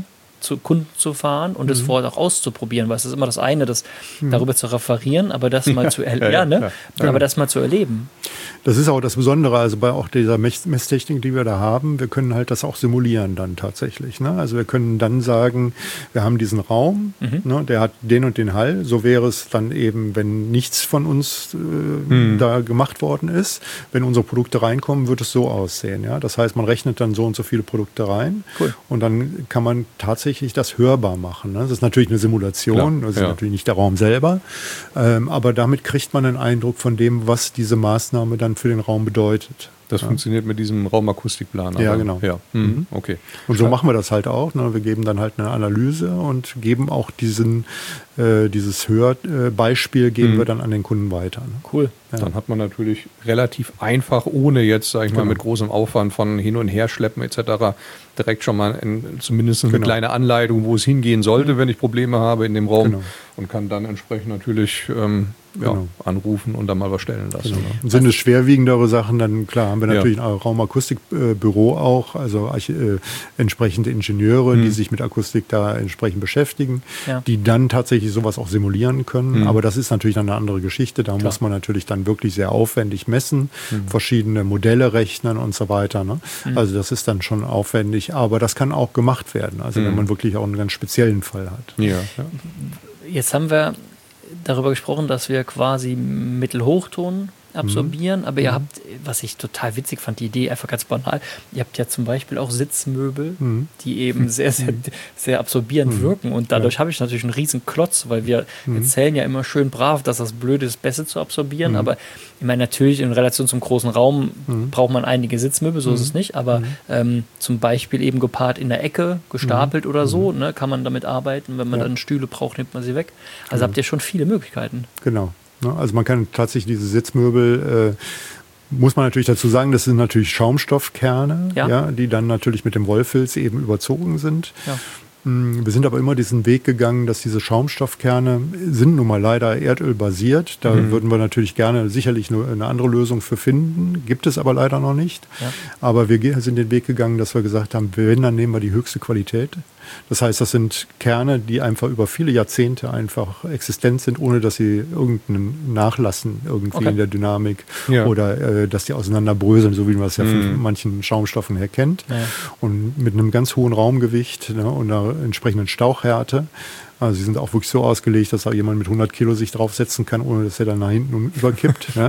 zu Kunden zu fahren und es mhm. vorher auch auszuprobieren, weil es ist immer das eine, das mhm. darüber zu referieren, aber das mal zu erleben, ja, ja, ne? ja. aber das mal zu erleben. Das ist auch das Besondere, also bei auch dieser Messtechnik, die wir da haben, wir können halt das auch simulieren dann tatsächlich. Ne? Also wir können dann sagen, wir haben diesen Raum, mhm. ne, der hat den und den Hall, so wäre es dann eben, wenn nichts von uns äh, mhm. da gemacht worden ist. Wenn unsere Produkte reinkommen, wird es so aussehen. Ja? Das heißt, man rechnet dann so und so viele Produkte rein cool. und dann kann man tatsächlich das hörbar machen. Ne? Das ist natürlich eine Simulation, Klar, das ist ja. natürlich nicht der Raum selber, ähm, aber damit kriegt man einen Eindruck von dem, was diese Maßnahme dann für den Raum bedeutet. Das ja. funktioniert mit diesem Raumakustikplaner. Ja, genau. Ja. Mhm. Okay. Und so machen wir das halt auch. Ne? Wir geben dann halt eine Analyse und geben auch diesen, äh, dieses Hörbeispiel geben mhm. wir dann an den Kunden weiter. Ne? Cool. Ja. Dann hat man natürlich relativ einfach, ohne jetzt, sage ich mal, genau. mit großem Aufwand von Hin- und Herschleppen et cetera, direkt schon mal in, zumindest eine genau. kleine Anleitung, wo es hingehen sollte, wenn ich Probleme habe in dem Raum genau. und kann dann entsprechend natürlich ähm, ja, genau. anrufen und dann mal was stellen lassen. Genau. Ne? Sind es schwerwiegendere Sachen, dann klar haben wir natürlich ja. ein Raumakustikbüro auch, also äh, entsprechende Ingenieure, mhm. die sich mit Akustik da entsprechend beschäftigen, ja. die dann tatsächlich sowas auch simulieren können. Mhm. Aber das ist natürlich dann eine andere Geschichte. Da klar. muss man natürlich dann wirklich sehr aufwendig messen, mhm. verschiedene Modelle rechnen und so weiter. Ne? Mhm. Also das ist dann schon aufwendig, aber das kann auch gemacht werden. Also mhm. wenn man wirklich auch einen ganz speziellen Fall hat. Ja. Ja. Jetzt haben wir darüber gesprochen, dass wir quasi Mittelhochton absorbieren, mhm. aber ihr habt, was ich total witzig fand, die Idee einfach ganz banal, ihr habt ja zum Beispiel auch Sitzmöbel, mhm. die eben sehr, sehr, sehr absorbierend mhm. wirken und dadurch ja. habe ich natürlich einen riesen Klotz, weil wir mhm. erzählen ja immer schön brav, dass das Blöde ist, besser zu absorbieren, mhm. aber ich meine, natürlich in Relation zum großen Raum mhm. braucht man einige Sitzmöbel, so mhm. ist es nicht, aber mhm. ähm, zum Beispiel eben gepaart in der Ecke, gestapelt mhm. oder so, ne, kann man damit arbeiten, wenn man ja. dann Stühle braucht, nimmt man sie weg. Also genau. habt ihr schon viele Möglichkeiten. Genau. Also man kann tatsächlich diese Sitzmöbel, äh, muss man natürlich dazu sagen, das sind natürlich Schaumstoffkerne, ja. Ja, die dann natürlich mit dem Wollfilz eben überzogen sind. Ja. Wir sind aber immer diesen Weg gegangen, dass diese Schaumstoffkerne sind nun mal leider erdölbasiert. Da mhm. würden wir natürlich gerne sicherlich eine andere Lösung für finden. Gibt es aber leider noch nicht. Ja. Aber wir sind den Weg gegangen, dass wir gesagt haben, wenn, dann nehmen wir die höchste Qualität. Das heißt, das sind Kerne, die einfach über viele Jahrzehnte einfach existent sind, ohne dass sie irgendeinen nachlassen irgendwie okay. in der Dynamik ja. oder äh, dass die auseinanderbröseln, so wie man es ja von mhm. manchen Schaumstoffen her kennt. Ja. Und mit einem ganz hohen Raumgewicht, ne, und einer entsprechenden Stauchhärte. Also sie sind auch wirklich so ausgelegt, dass da jemand mit hundert Kilo sich draufsetzen kann, ohne dass er dann nach hinten überkippt. Ja.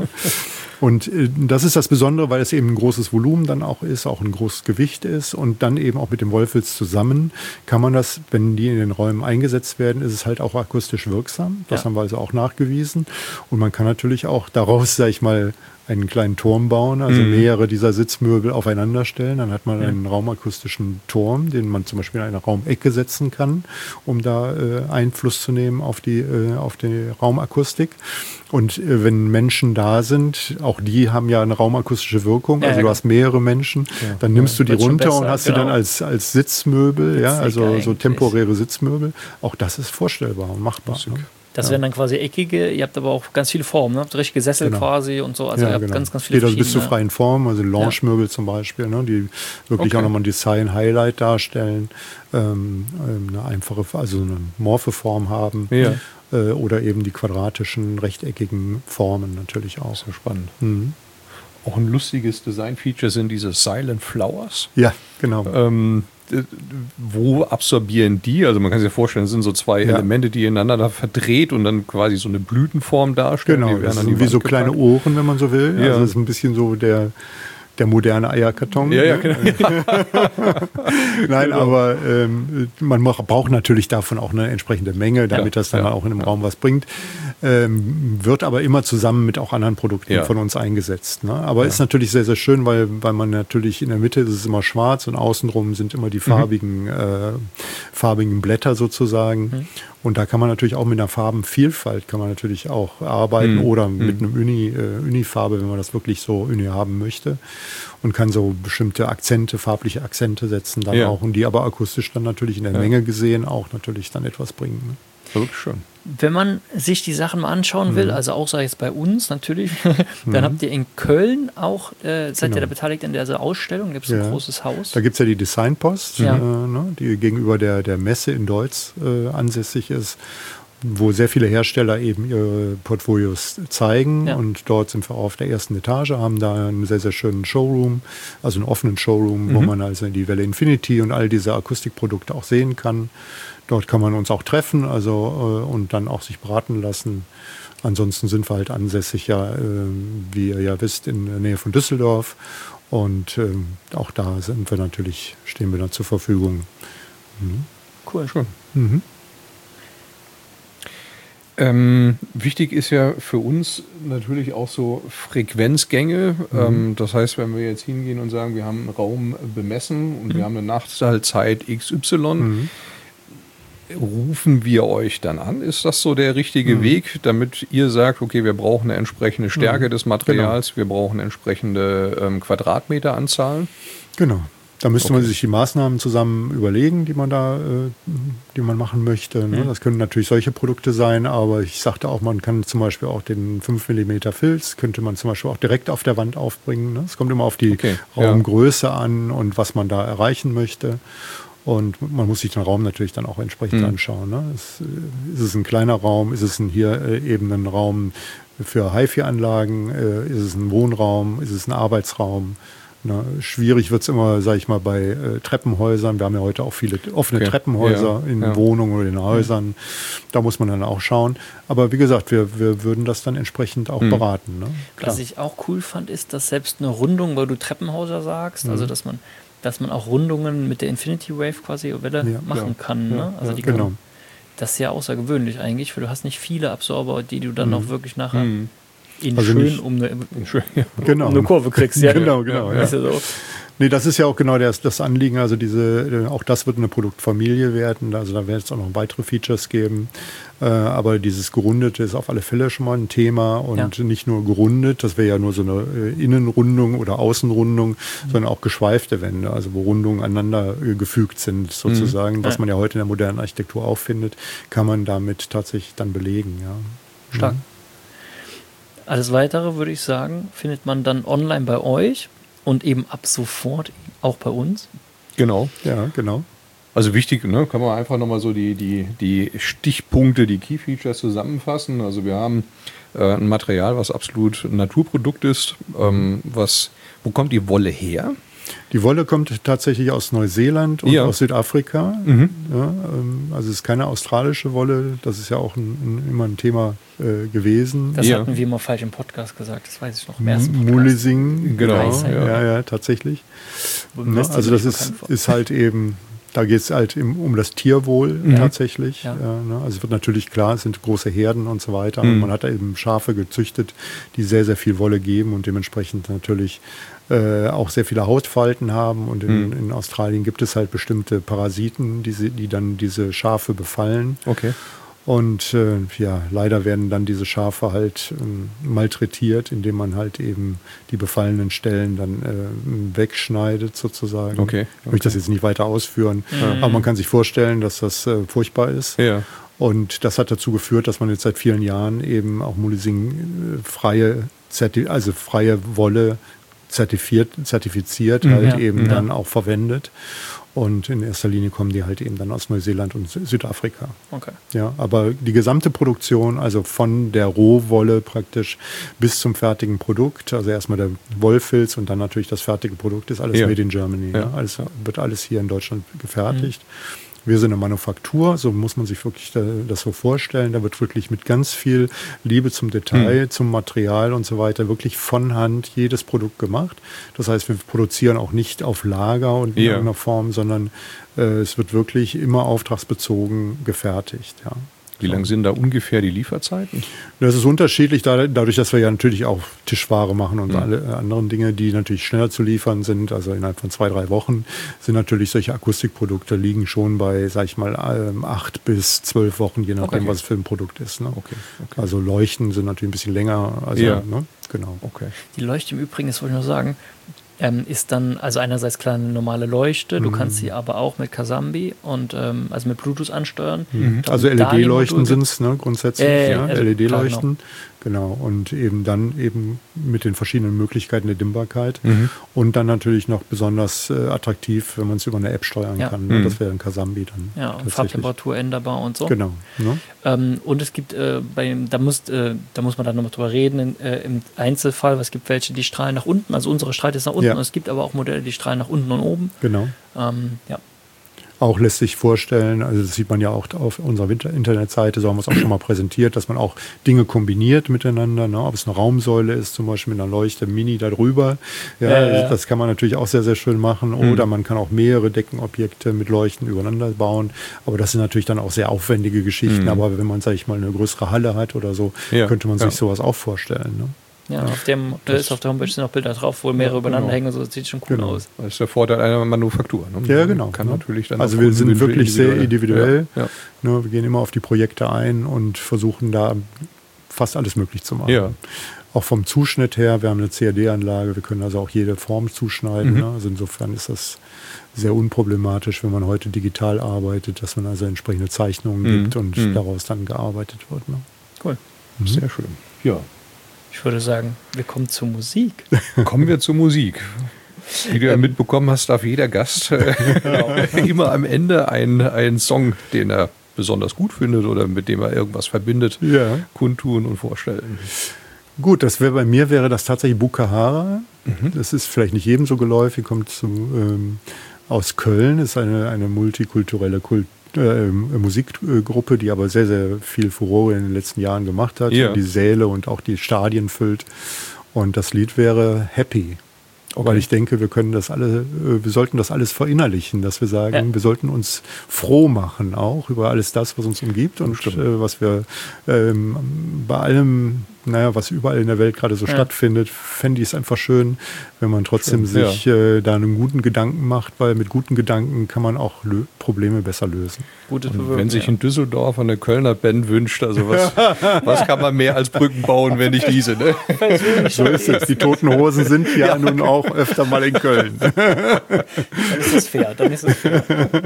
Und äh, das ist das Besondere, weil es eben ein großes Volumen dann auch ist, auch ein großes Gewicht ist und dann eben auch mit dem Wollfilz zusammen kann man das, wenn die in den Räumen eingesetzt werden, ist es halt auch akustisch wirksam. Das ja. haben wir also auch nachgewiesen. Und man kann natürlich auch daraus, sag ich mal, einen kleinen Turm bauen, also mhm. mehrere dieser Sitzmöbel aufeinander stellen. Dann hat man ja. einen raumakustischen Turm, den man zum Beispiel in eine Raumecke setzen kann, um da äh, Einfluss zu nehmen auf die, äh, auf die Raumakustik. Und äh, wenn Menschen da sind, auch die haben ja eine raumakustische Wirkung, also ja, ja, du hast mehrere Menschen, ja. dann nimmst ja, du die runter besser, und hast genau. sie dann als, als Sitzmöbel, ja, also so temporäre Sitzmöbel. Auch das ist vorstellbar und machbar. Ne? Das ja. wären dann quasi eckige, ihr habt aber auch ganz viele Formen, ne? Habt richtige Sessel genau. quasi und so, also ja, ihr habt genau. ganz, ganz viele Geht also bis zu freien Formen, also Lounge-Möbel ja. zum Beispiel, ne? Die wirklich okay. auch nochmal ein Design-Highlight darstellen, ähm, eine einfache, also eine morphe Form haben ja. äh, oder eben die quadratischen, rechteckigen Formen natürlich auch. Sehr spannend. Mhm. Auch ein lustiges Design-Feature sind diese Silent Flowers. Ja, genau. Ähm, wo absorbieren die? Also man kann sich ja vorstellen, es sind so zwei ja. Elemente, die ineinander da verdreht und dann quasi so eine Blütenform darstellen. Genau, das sind wie so gepackt. Kleine Ohren, wenn man so will. Ja. Also das ist ein bisschen so der, der moderne Eierkarton. Ja, ja, genau. Nein, genau. aber ähm, man braucht natürlich davon auch eine entsprechende Menge, damit ja, das dann ja, auch in einem ja. Raum was bringt. Ähm, wird aber immer zusammen mit auch anderen Produkten ja. von uns eingesetzt. Ne? Aber ja. ist natürlich sehr, sehr schön, weil, weil man natürlich in der Mitte ist es immer schwarz und außenrum sind immer die farbigen, mhm. äh, farbigen Blätter sozusagen. Mhm. Und da kann man natürlich auch mit einer Farbenvielfalt kann man natürlich auch arbeiten mhm. oder mit einem Uni, äh, Unifarbe, wenn man das wirklich so Uni haben möchte. Und kann so bestimmte Akzente, farbliche Akzente setzen dann ja. auch. Und die aber akustisch dann natürlich in der ja. Menge gesehen auch natürlich dann etwas bringen. Ne? Wirklich schön. Wenn man sich die Sachen mal anschauen will, Mhm. also auch sei es bei uns natürlich, dann Mhm. habt ihr in Köln auch, äh, seid Genau. ihr da beteiligt in dieser Ausstellung, gibt es Ja. ein großes Haus. Da gibt es ja die Designpost, Ja. äh, ne, die gegenüber der, der Messe in Deutz äh, ansässig ist, wo sehr viele Hersteller eben ihre Portfolios zeigen. Ja. Und dort sind wir auch auf der ersten Etage, haben da einen sehr, sehr schönen Showroom, also einen offenen Showroom, wo Mhm. man also die Welle Infinity und all diese Akustikprodukte auch sehen kann. Dort kann man uns auch treffen, also äh, und dann auch sich beraten lassen. Ansonsten sind wir halt ansässig, ja, äh, wie ihr ja wisst, in der Nähe von Düsseldorf. Und ähm, auch da sind wir natürlich, stehen wir dann zur Verfügung. Mhm. Cool. Schön. Mhm. Ähm, wichtig ist ja für uns natürlich auch so Frequenzgänge. Mhm. Ähm, das heißt, wenn wir jetzt hingehen und sagen, wir haben einen Raum bemessen und Mhm. wir haben eine Nachzahlzeit X Y, Mhm. rufen wir euch dann an? Ist das so der richtige Mhm. Weg, damit ihr sagt, okay, wir brauchen eine entsprechende Stärke Mhm. des Materials, wir brauchen entsprechende ähm, Quadratmeteranzahlen? Genau. Da müsste Okay. man sich die Maßnahmen zusammen überlegen, die man da, äh, die man machen möchte. Ne? Mhm. Das können natürlich solche Produkte sein, aber ich sagte auch, man kann zum Beispiel auch den fünf Millimeter Filz, könnte man zum Beispiel auch direkt auf der Wand aufbringen. Ne? Es kommt immer auf die Okay, Raumgröße an und was man da erreichen möchte. Und man muss sich den Raum natürlich dann auch entsprechend Mhm. anschauen. Ne? Ist, äh, ist es ein kleiner Raum? Ist es ein, hier äh, eben ein Raum für HiFi-Anlagen? Äh, ist es ein Wohnraum? Ist es ein Arbeitsraum? Na, schwierig wird es immer, sage ich mal, bei äh, Treppenhäusern. Wir haben ja heute auch viele offene Okay. Treppenhäuser Ja, in ja. Wohnungen oder in Häusern. Da muss man dann auch schauen. Aber wie gesagt, wir, wir würden das dann entsprechend auch Mhm. beraten. Ne? Was ich auch cool fand, ist, dass selbst eine Rundung, weil du Treppenhäuser sagst, Mhm. also dass man, dass man auch Rundungen mit der Infinity Wave quasi Welle Ja, machen klar. kann. Ja, Ne? Also ja, die genau. kann, das ist ja außergewöhnlich eigentlich, weil du hast nicht viele Absorber, die du dann Mhm. auch wirklich nachher Mhm. in Also schön nicht- um eine, Schön, ja. Genau. um eine Kurve kriegst. Ja, Genau, genau, Ist ja so. Nee, das ist ja auch genau das, das Anliegen. Also diese, äh, auch das wird eine Produktfamilie werden. Also da wird es auch noch weitere Features geben. Äh, aber dieses Gerundete ist auf alle Fälle schon mal ein Thema und Ja. nicht nur gerundet, das wäre ja nur so eine äh, Innenrundung oder Außenrundung, Mhm. sondern auch geschweifte Wände, also wo Rundungen aneinander äh, gefügt sind sozusagen, was Ja. man ja heute in der modernen Architektur auch findet, kann man damit tatsächlich dann belegen. Ja. Stark. Mhm. Alles Weitere, würde ich sagen, findet man dann online bei euch und eben ab sofort auch bei uns. Genau. Ja, genau. Also wichtig, ne, kann man einfach nochmal so die, die, die Stichpunkte, die Key Features zusammenfassen. Also wir haben äh, ein Material, was absolut ein Naturprodukt ist. Ähm, was, wo kommt die Wolle her? Die Wolle kommt tatsächlich aus Neuseeland und Ja. aus Südafrika. Mhm. Ja, ähm, also es ist keine australische Wolle. Das ist ja auch ein, ein, immer ein Thema äh, gewesen. Das Ja. hatten wir mal falsch im Podcast gesagt, das weiß ich noch im ersten M- Podcast. Mulesing, Genau, genau. Weißer, Ja, ja. ja, tatsächlich. Wurden Ne? Westis Also das nicht ist, bekannt vor. ist halt eben, da geht es halt im, um das Tierwohl Mhm. tatsächlich. Ja. Ja, ne? Also es wird natürlich klar, es sind große Herden und so weiter. Mhm. Und man hat da eben Schafe gezüchtet, die sehr, sehr viel Wolle geben und dementsprechend natürlich äh, auch sehr viele Hautfalten haben. Und in, Mhm. in Australien gibt es halt bestimmte Parasiten, die, sie, die dann diese Schafe befallen. Okay. Und äh, ja, leider werden dann diese Schafe halt ähm, malträtiert, indem man halt eben die befallenen Stellen dann äh, wegschneidet sozusagen. Okay, Ich möchte das okay. jetzt nicht weiter ausführen, Mhm. aber man kann sich vorstellen, dass das äh, furchtbar ist. Ja. Und das hat dazu geführt, dass man jetzt seit vielen Jahren eben auch Mulesing äh, freie, Zerti also freie Wolle zertifiziert, zertifiziert Mhm. halt Ja, eben ja. dann auch verwendet. Und in erster Linie kommen die halt eben dann aus Neuseeland und Sü- Südafrika. Okay. Ja, aber die gesamte Produktion, also von der Rohwolle praktisch bis zum fertigen Produkt, also erstmal der Wollfilz und dann natürlich das fertige Produkt, ist alles Ja. made in Germany. Ja. Ja. Alles, wird alles hier in Deutschland gefertigt. Wir sind eine Manufaktur, so muss man sich wirklich da, das so vorstellen. Da wird wirklich mit ganz viel Liebe zum Detail, zum Material und so weiter wirklich von Hand jedes Produkt gemacht. Das heißt, wir produzieren auch nicht auf Lager und in Ja. irgendeiner Form, sondern äh, es wird wirklich immer auftragsbezogen gefertigt. Ja. Wie lang sind da ungefähr die Lieferzeiten? Das ist unterschiedlich, da- dadurch, dass wir ja natürlich auch Tischware machen und Mhm. alle äh, anderen Dinge, die natürlich schneller zu liefern sind, also innerhalb von zwei, drei Wochen, sind natürlich solche Akustikprodukte liegen schon bei, sag ich mal, ähm, acht bis zwölf Wochen, je nachdem, Okay. was es für ein Produkt ist. Ne? Okay, okay. Also Leuchten sind natürlich ein bisschen länger. Also, Ja. ne? Genau. Okay. Die Leuchte im Übrigen, das wollte ich noch sagen, ähm, ist dann, also einerseits klar eine normale Leuchte, du Mhm. kannst sie aber auch mit Kasambi und ähm, also mit Bluetooth ansteuern. Mhm. Dann Also L E D-Leuchten Dali-Modul sind es, ne, grundsätzlich. Äh, ja, also, L E D-Leuchten. klar, genau. Genau. Und eben dann eben mit den verschiedenen Möglichkeiten der Dimmbarkeit. Mhm. Und dann natürlich noch besonders äh, attraktiv, wenn man es über eine App steuern Ja. kann. Ne? Mhm. Das wäre ein Kasambi dann. Ja, und tatsächlich. Farbtemperatur änderbar und so. Genau. Ne? Ähm, und es gibt, äh, bei, da, muss, äh, da muss man dann nochmal drüber reden, in, äh, im Einzelfall, es gibt welche, die strahlen nach unten, also unsere strahlt jetzt nach unten, Ja. und es gibt aber auch Modelle, die strahlen nach unten und oben. Genau. Ähm, ja. Auch lässt sich vorstellen, also das sieht man ja auch auf unserer Winter- Internetseite, so haben wir es auch schon mal präsentiert, dass man auch Dinge kombiniert miteinander, ne? Ob es eine Raumsäule ist, zum Beispiel mit einer Leuchte Mini darüber. Ja, Ja, ja, ja. Das kann man natürlich auch sehr, sehr schön machen. Mhm. Oder man kann auch mehrere Deckenobjekte mit Leuchten übereinander bauen. Aber das sind natürlich dann auch sehr aufwendige Geschichten. Mhm. Aber wenn man, sage ich mal, eine größere Halle hat oder so, Ja, könnte man ja. sich sowas auch vorstellen. Ne? Ja, auf dem Modell ist auf der Homepage sind auch Bilder drauf, wo mehrere Ja, übereinander genau. hängen und so, das sieht schon cool Genau. aus. Das ist der Vorteil einer Manufaktur. Ne? Ja, genau. Kann ne? natürlich dann also auch wir sind individuell- wirklich sehr individuell. Ja, Ne, wir gehen immer auf die Projekte ein und versuchen da fast alles möglich zu machen. ja. Auch vom Zuschnitt her, wir haben eine C A D-Anlage, wir können also auch jede Form zuschneiden. Mhm. Ne? Also insofern ist das sehr unproblematisch, wenn man heute digital arbeitet, dass man also entsprechende Zeichnungen Mhm. gibt und Mhm. daraus dann gearbeitet wird. Ne? Cool. Mhm. Sehr schön. Ja. Ich würde sagen, wir kommen zur Musik. Kommen wir zur Musik. Wie du ja mitbekommen hast, darf jeder Gast äh, immer am Ende einen Song, den er besonders gut findet oder mit dem er irgendwas verbindet, Ja. kundtun und vorstellen. Gut, das wäre bei mir wäre das tatsächlich Bukahara. Mhm. Das ist vielleicht nicht jedem so geläufig, kommt zu, ähm, aus Köln, ist eine, eine multikulturelle Kult, äh, Musikgruppe, die aber sehr, sehr viel Furore in den letzten Jahren gemacht hat, Ja. die Säle und auch die Stadien füllt. Und das Lied wäre Happy. Weil ich denke, wir können das alle, äh, wir sollten das alles verinnerlichen, dass wir sagen, Ja. wir sollten uns froh machen auch über alles das, was uns umgibt und Stimmt. äh, was wir ähm, bei allem, naja, was überall in der Welt gerade so Ja. stattfindet, fände ich es einfach schön, wenn man trotzdem Stimmt, sich äh, da einen guten Gedanken macht, weil mit guten Gedanken kann man auch lö- Probleme besser lösen. Gutes Und Bewirken, wenn sich ja. in Düsseldorf eine Kölner Band wünscht, also was, was kann man mehr als Brücken bauen, wenn nicht diese? Ne? So ist es. Die Toten Hosen sind ja, nun auch öfter mal in Köln. Dann ist das fair, dann ist das fair.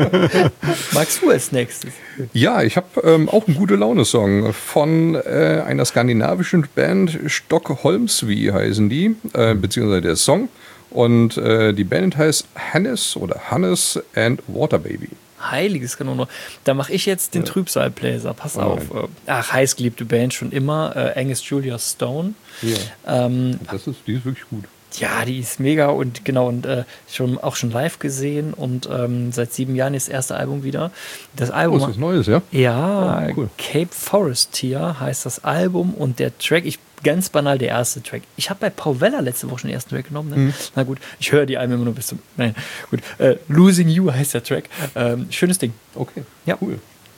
Magst du als nächstes? Ja, ich habe ähm, auch einen gute-Laune-Song von äh, einer skandinavischen Band, Stockholmsvi heißen die, äh, beziehungsweise der Song. Und äh, die Band heißt Hannes oder Hannes and Waterbaby. Heiliges Kanono. Da mache ich jetzt den Trübsalbläser. Pass Oh auf. nein. Äh, Ach, heißgeliebte Band schon immer. Äh, Angus Julia Stone. Ja. Ähm, Das ist, die ist wirklich gut. ja, die ist mega und genau und äh, schon auch schon live gesehen und ähm, seit sieben Jahren ist das erste Album wieder. Das Oh, Album. ist was Neues, ja? Ja, Oh, cool. Cape Forestier heißt das Album und der Track, ich ganz banal der erste Track. Ich habe bei Paul Weller letzte Woche schon den ersten Track genommen. Ne? Mhm. Na gut, ich höre die Alben immer nur bis zum. Nein, gut. Äh, Losing You heißt der Track. Ähm, schönes Ding. Okay, Ja. cool.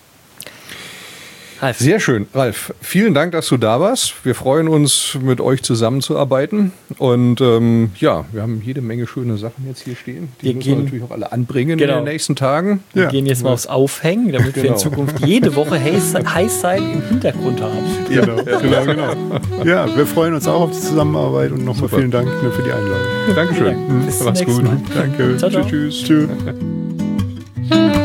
Ralf. Sehr schön. Ralf, vielen Dank, dass du da warst. Wir freuen uns, mit euch zusammenzuarbeiten. Und ähm, ja, wir haben jede Menge schöne Sachen jetzt hier stehen. Die Wir müssen gehen- wir natürlich auch alle anbringen Genau. in den nächsten Tagen. Wir Ja. gehen jetzt mal aufs Aufhängen, damit wir Genau. in Zukunft jede Woche Highside im Hintergrund haben. Genau, genau, genau. Ja, wir freuen uns auch auf die Zusammenarbeit und nochmal Super. vielen Dank ne, für die Einladung. Dankeschön. Bis zum Mach's nächsten gut. Mal. Danke. Ciao, ciao. Tschüss. Tschüss.